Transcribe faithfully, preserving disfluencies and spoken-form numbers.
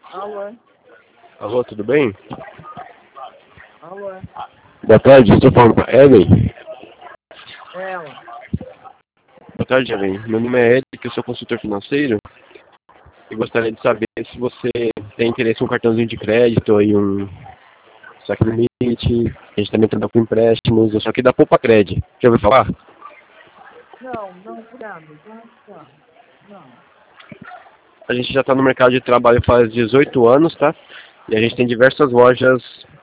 Alô? Alô, tudo bem? Alô? Boa tarde, estou falando com a Ellen. Ela? Boa tarde, Ellen. Meu nome é Eric, eu sou consultor financeiro e gostaria de saber se você tem interesse em um cartãozinho de crédito e um saque limite. A gente também trabalha com empréstimos, eu sou aqui da Poupa Cred. Já ouviu falar? Não, não, obrigado. Não, não. Não. A gente já está no mercado de trabalho faz dezoito anos, tá? E a gente tem diversas lojas